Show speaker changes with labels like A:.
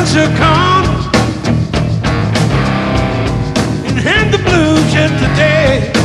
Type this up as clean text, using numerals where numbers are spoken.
A: winter comes and hang the blues yet today.